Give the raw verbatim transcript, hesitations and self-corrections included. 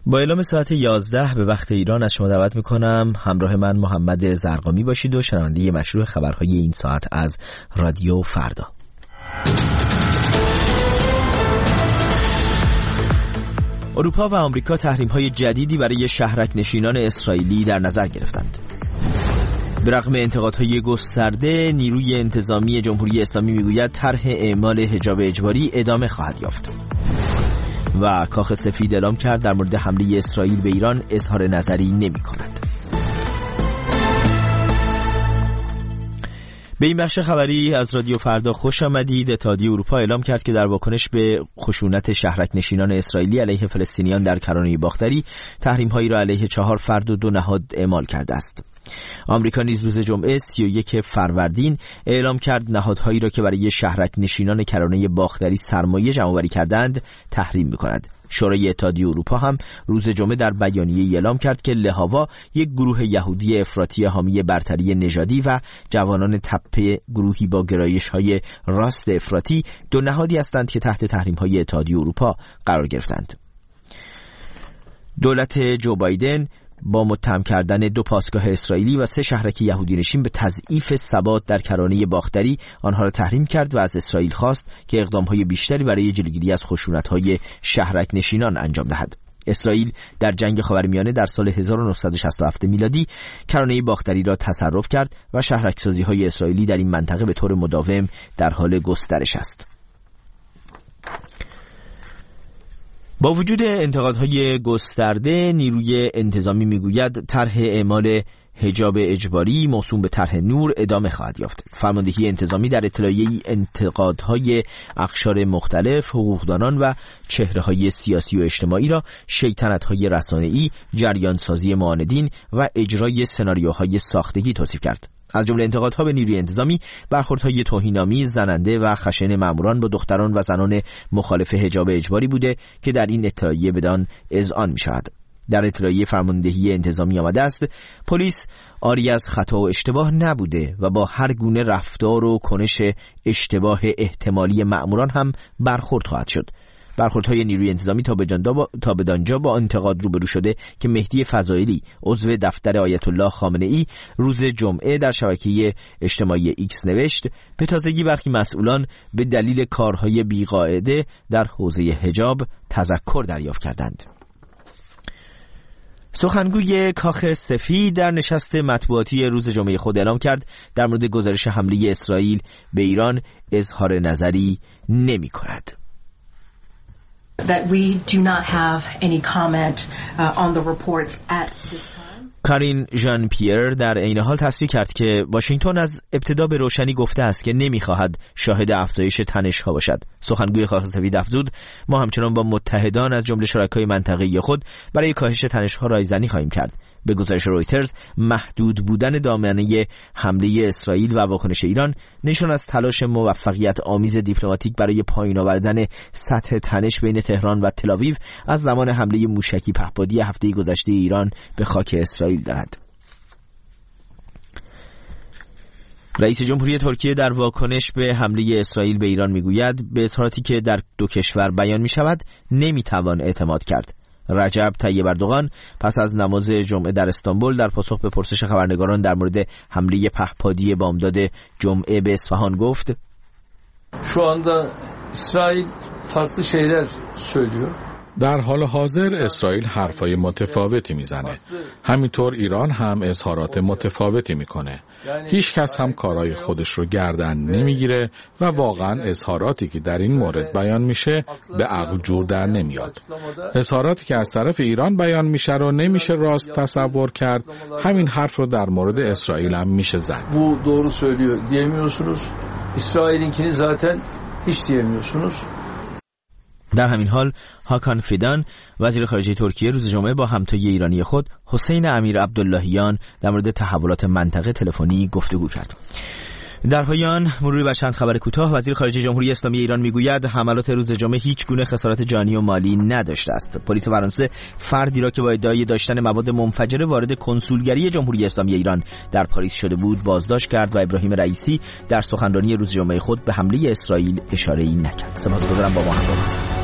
با اعلام ساعت یازده به وقت ایران از شما دعوت میکنم همراه من محمد زرقامی باشید و شنونده مشروع خبرهای این ساعت از رادیو فردا. اروپا و آمریکا تحریم‌های جدیدی برای شهرک نشینان اسرائیلی در نظر گرفتند. به رغم انتقادهای گسترده، نیروی انتظامی جمهوری اسلامی میگوید طرح اعمال حجاب اجباری ادامه خواهد یافت. و کاخ سفید اعلام کرد در مورد حمله اسرائیل به ایران اظهار نظری نمی کند. به این بخش خبری از رادیو فردا خوش آمدید. اتحادیه اروپا اعلام کرد که در واکنش به خشونت شهرک نشینان اسرائیلی علیه فلسطینیان در کرانه باختری تحریم‌هایی را علیه چهار فرد و دو نهاد اعمال کرده است. آمریکا نیز روز جمعه سی و یک فروردین اعلام کرد نهادهایی را که برای شهرک نشینان کرانه باختری سرمایه جمع‌آوری کردند تحریم می‌کند. شورای اتحادیه اروپا هم روز جمعه در بیانیه‌ای اعلام کرد که لهاوا یک گروه یهودی افراطی حامی برتری نژادی و جوانان تپه گروهی با گرایش‌های راست افراطی دو نهادی هستند که تحت تحریم‌های اتحادیه اروپا قرار گرفتند. دولت جو بایدن با متهم کردن دو پاسگاه اسرائیلی و سه شهرک یهودی نشین به تضعیف ثبات در کرانه باختری آنها را تحریم کرد و از اسرائیل خواست که اقدام‌های بیشتری برای جلوگیری از خشونت‌های شهرک نشینان انجام دهد. اسرائیل در جنگ خاورمیانه در سال هزار و نهصد و شصت و هفت میلادی کرانه باختری را تصرف کرد و شهرک‌سازی‌های اسرائیلی در این منطقه به طور مداوم در حال گسترش است. با وجود انتقادهای گسترده، نیروی انتظامی میگوید طرح اعمال حجاب اجباری موسوم به طرح نور ادامه خواهد یافت. فرماندهی انتظامی در اطلاعیه‌ای انتقادهای اقشار مختلف، حقوقدانان و چهره‌های سیاسی و اجتماعی را شیطنت‌های رسانه‌ای، جریانسازی معاندین و اجرای سناریوهای ساختگی توصیف کرد. از جمله انتقادها به نیروی انتظامی برخوردهای توهین‌آمیز، زننده و خشن ماموران با دختران و زنان مخالف حجاب اجباری بوده که در این اطلاعیه بدان اذعان می‌شود. در اطلاعیه فرماندهی انتظامی آمده است پلیس آری از خطا و اشتباه نبوده و با هر گونه رفتار و کنش اشتباه احتمالی ماموران هم برخورد خواهد شد. برخوردهای نیروی انتظامی تا تا بدانجا با انتقاد روبرو شده که مهدی فضائلی عضو دفتر آیت الله خامنه ای روز جمعه در شبکه اجتماعی ایکس نوشت به تازگی برخی مسئولان به دلیل کارهای بیقاعده در حوزه حجاب تذکر دریافت کردند. سخنگوی کاخ سفید در نشست مطبوعاتی روز جمعه خود اعلام کرد در مورد گزارش حمله اسرائیل به ایران اظهار نظری نمی کند. That we do not have any comment uh, on the reports at this time. کارین ژان پیر در عین حال تصریح کرد که واشنگتن از ابتدا به روشنی گفته است که نمی‌خواهد شاهد افزایش تنش‌ها باشد. سخنگوی کاخ سفید افزود ما همچنان با متحدان از جمله شرکای منطقه‌ای خود برای کاهش تنش‌ها رایزنی خواهیم کرد. به گزارش رویترز محدود بودن دامنه حمله اسرائیل و واکنش ایران نشان از تلاش موفقیت آمیز دیپلماتیک برای پایین آوردن سطح تنش بین تهران و تل‌آویو از زمان حمله موشکی پهپادی هفته گذشته ایران به خاک اسرائیل دارد. رئیس جمهوری ترکیه در واکنش به حمله اسرائیل به ایران میگوید به اظهاراتی که در دو کشور بیان می شود نمی توان اعتماد کرد. رجب طیب اردوغان پس از نماز جمعه در استانبول در پاسخ به پرسش خبرنگاران در مورد حمله پهپادی بامداد جمعه به اصفهان گفت şu anda İsrail farklı şeyler söylüyor. در حال حاضر اسرائیل حرفای متفاوتی میزنه. همینطور ایران هم اظهارات متفاوتی میکنه. هیچ کس هم کارهای خودش رو گردن نمیگیره و واقعا اظهاراتی که در این مورد بیان میشه به عقل جور در نمیاد. اظهاراتی که از طرف ایران بیان میشه رو نمیشه راست تصور کرد. همین حرف رو در مورد اسرائیل هم میشه زد. Bu doğru söylüyor diyemiyorsunuz. İsrail'inkini zaten hiç diyemiyorsunuz. در همین حال هاکان فیدان وزیر خارجه ترکیه روز جمعه با همتای ایرانی خود حسین امیر عبداللهیان در مورد تحولات منطقه تلفنی گفتگو کرد. در پایان مروری بر چند خبر کوتاه. وزیر خارجه جمهوری اسلامی ایران میگوید حملات روز جمعه هیچ گونه خسارت جانی و مالی نداشته است. پلیس فرانسه فردی را که با ادعای داشتن مواد منفجره وارد کنسولگری جمهوری اسلامی ایران در پاریس شده بود بازداشت کرد و ابراهیم رئیسی در سخنرانی روز جمعه خود به حمله اسرائیل اشاره‌ای نکرد. سپاسگزارم با ما همراه بودید.